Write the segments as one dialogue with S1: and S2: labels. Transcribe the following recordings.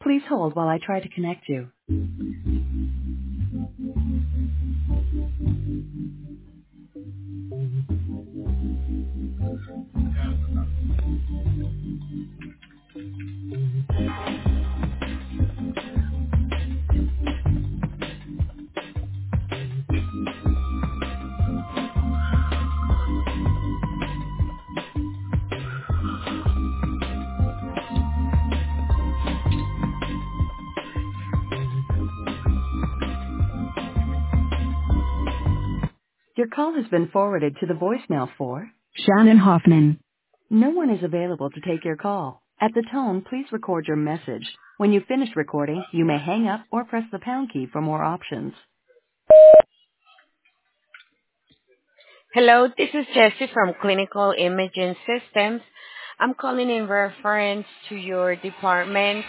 S1: Please hold while I try to connect you. Your call has been forwarded to the voicemail for Shannon Hoffman. No one is available to take your call. At the tone, please record your message. When you finish recording, you may hang up or press the pound key for more options.
S2: Hello, this is Jessie from Clinical Imaging Systems. I'm calling in reference to your department.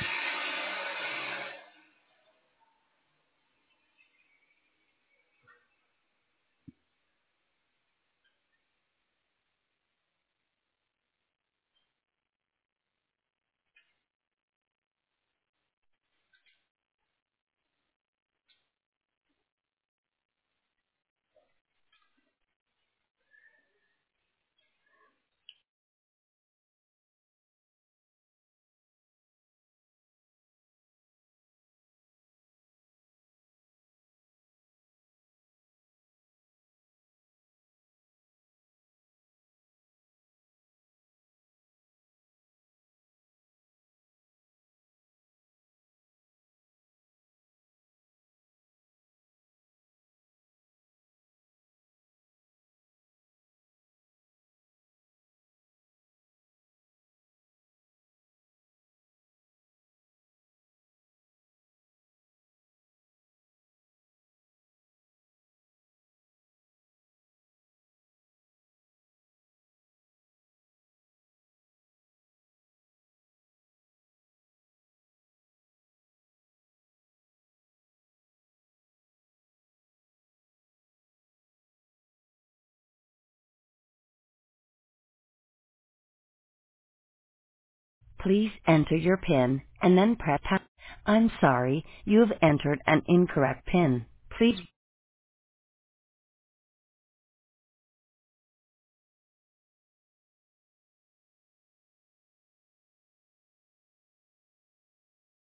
S1: Please enter your PIN and then press pound. I'm sorry, you have entered an incorrect PIN. Please